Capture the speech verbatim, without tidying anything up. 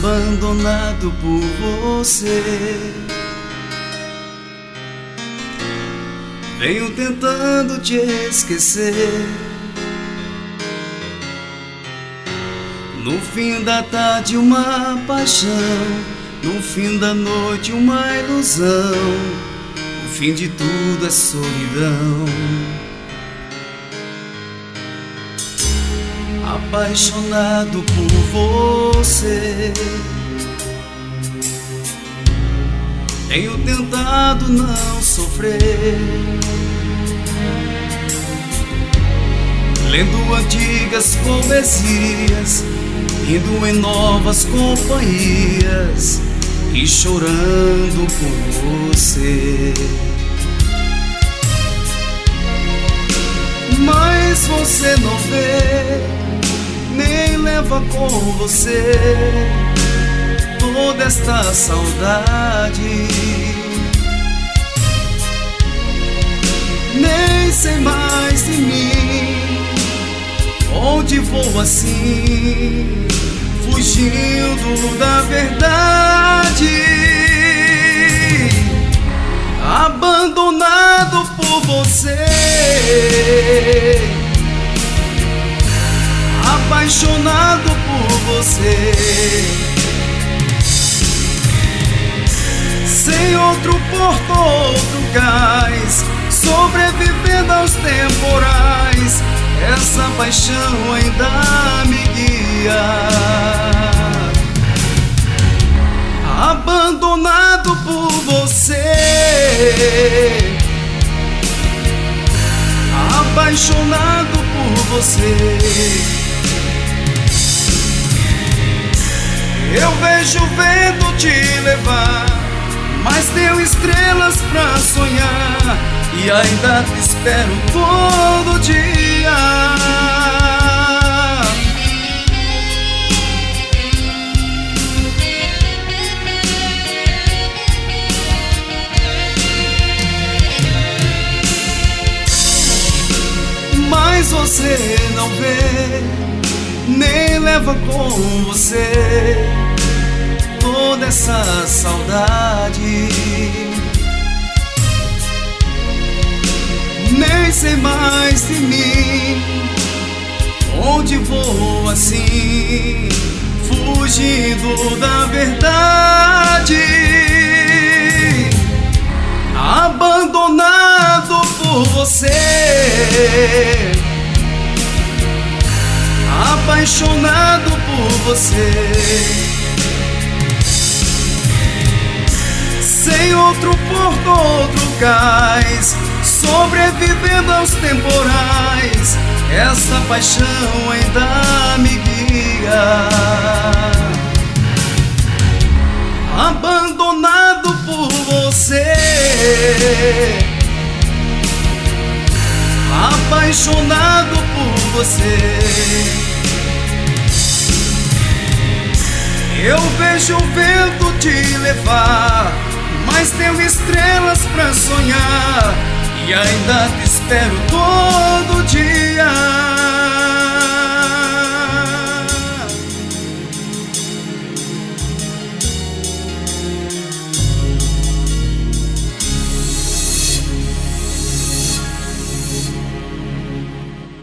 abandonado por você. Venho tentando te esquecer. No fim da tarde uma paixão, no fim da noite uma ilusão, o fim de tudo é solidão. Apaixonado por você, tenho tentado não sofrer, lendo antigas poesias, indo em novas companhias e chorando por você. Mas você não vê, nem leva com você toda esta saudade. Nem sei mais de mim, onde vou assim, fugindo da verdade. Abandonado por você, apaixonado por você, sem outro porto, outro cais, sobrevivendo aos temporais, essa paixão ainda me guia. Abandonado por você, apaixonado por você, eu vejo o vento te levar, mas tenho estrelas pra sonhar e ainda te espero todo dia. Mas você não vê, nem leva com você toda essa saudade. Nem sei mais de mim, onde vou assim, fugindo da verdade. Abandonado por você, apaixonado por você, sem outro porto, outro cais, sobrevivendo aos temporais, essa paixão ainda me guia. Abandonado por você, apaixonado por você, eu vejo o vento te levar, mas tenho estrelas pra sonhar e ainda te espero todo dia.